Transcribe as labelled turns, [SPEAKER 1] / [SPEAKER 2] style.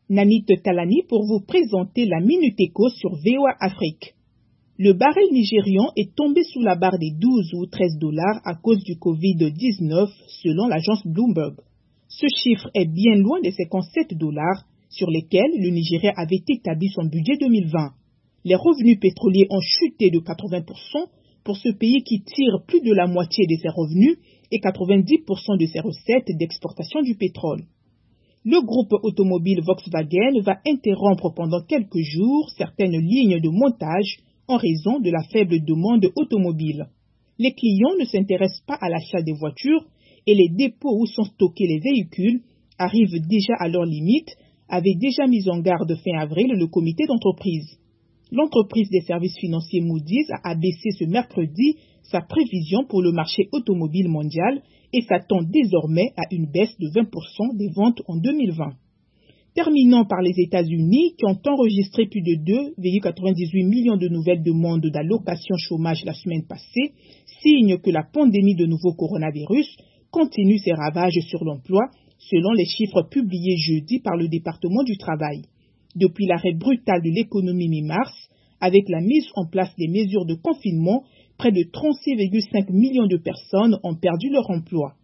[SPEAKER 1] Nanit Talani pour vous présenter la Minute Éco sur VOA Afrique. Le baril nigérian est tombé sous la barre des 12 ou 13 dollars à cause du Covid-19 selon l'agence Bloomberg. Ce chiffre est bien loin des 57 dollars sur lesquels le Nigeria avait établi son budget 2020. Les revenus pétroliers ont chuté de 80% pour ce pays qui tire plus de la moitié de ses revenus et 90% de ses recettes d'exportation du pétrole. Le groupe automobile Volkswagen va interrompre pendant quelques jours certaines lignes de montage en raison de la faible demande automobile. Les clients ne s'intéressent pas à l'achat des voitures et les dépôts où sont stockés les véhicules arrivent déjà à leur limite, avait déjà mis en garde fin avril le comité d'entreprise. L'entreprise des services financiers Moody's a abaissé ce mercredi sa prévision pour le marché automobile mondial et s'attend désormais à une baisse de 20% des ventes en 2020. Terminant par les États-Unis qui ont enregistré plus de 2,98 millions de nouvelles demandes d'allocation chômage la semaine passée, signe que la pandémie de nouveau coronavirus continue ses ravages sur l'emploi, selon les chiffres publiés jeudi par le département du travail. Depuis l'arrêt brutal de l'économie mi-mars, avec la mise en place des mesures de confinement, près de 36,5 millions de personnes ont perdu leur emploi.